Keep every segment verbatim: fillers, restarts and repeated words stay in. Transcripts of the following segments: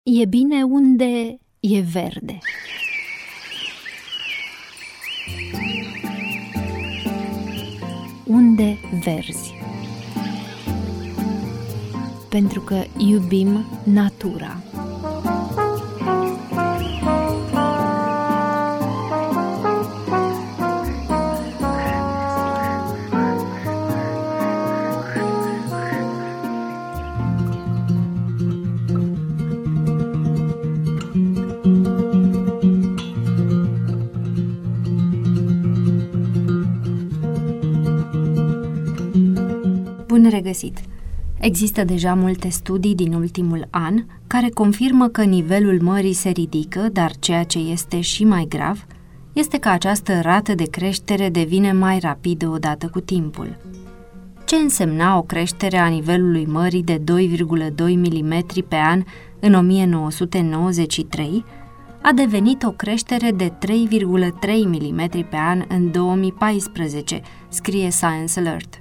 E bine unde e verde. Unde verzi. Pentru că iubim natura. Bun regăsit! Există deja multe studii din ultimul an care confirmă că nivelul mării se ridică, dar ceea ce este și mai grav este că această rată de creștere devine mai rapidă odată cu timpul. Ce însemna o creștere a nivelului mării de doi virgulă doi milimetri pe an în o mie nouă sute nouăzeci și trei a devenit o creștere de trei virgulă trei milimetri pe an în două mii paisprezece, scrie Science Alert.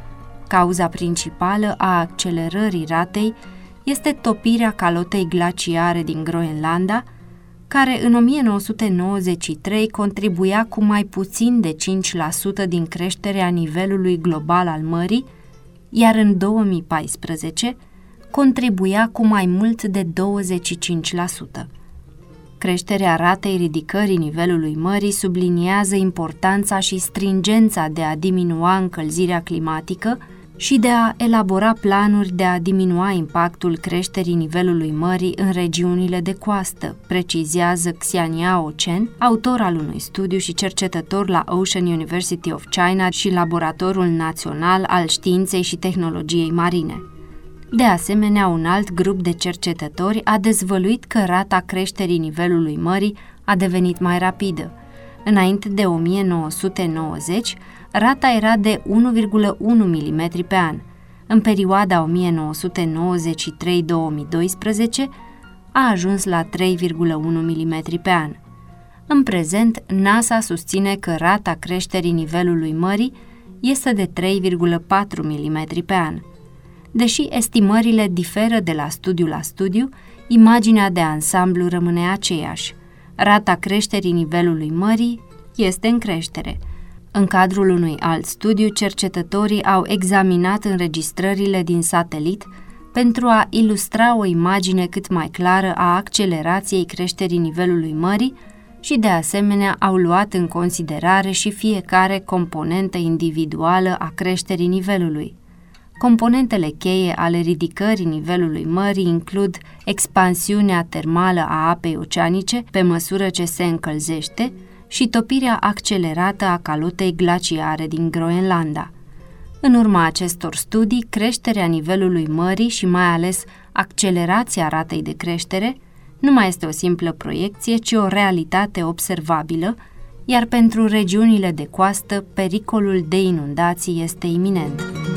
Cauza principală a accelerării ratei este topirea calotei glaciare din Groenlanda, care în o mie nouă sute nouăzeci și trei contribuia cu mai puțin de cinci la sută din creșterea nivelului global al mării, iar în două mii paisprezece contribuia cu mai mult de douăzeci și cinci la sută. Creșterea ratei ridicării nivelului mării subliniază importanța și stringența de a diminua încălzirea climatică și de a elabora planuri de a diminua impactul creșterii nivelului mării în regiunile de coastă, precizează Xianyao Chen, autor al unui studiu și cercetător la Ocean University of China și Laboratorul Național al Științei și Tehnologiei Marine. De asemenea, un alt grup de cercetători a dezvăluit că rata creșterii nivelului mării a devenit mai rapidă. Înainte de o mie nouă sute nouăzeci, rata era de unu virgulă unu milimetri pe an. În perioada o mie nouă sute nouăzeci și trei - două mii doisprezece a ajuns la trei virgulă unu milimetri pe an. În prezent, NASA susține că rata creșterii nivelului mării este de trei virgulă patru milimetri pe an. Deși estimările diferă de la studiu la studiu, imaginea de ansamblu rămâne aceeași. Rata creșterii nivelului mării este în creștere. În cadrul unui alt studiu, cercetătorii au examinat înregistrările din satelit pentru a ilustra o imagine cât mai clară a accelerației creșterii nivelului mării și, de asemenea, au luat în considerare și fiecare componentă individuală a creșterii nivelului. Componentele cheie ale ridicării nivelului mării includ expansiunea termală a apei oceanice pe măsură ce se încălzește și topirea accelerată a calotei glaciare din Groenlanda. În urma acestor studii, creșterea nivelului mării și mai ales accelerația ratei de creștere nu mai este o simplă proiecție, ci o realitate observabilă, iar pentru regiunile de coastă, pericolul de inundații este iminent.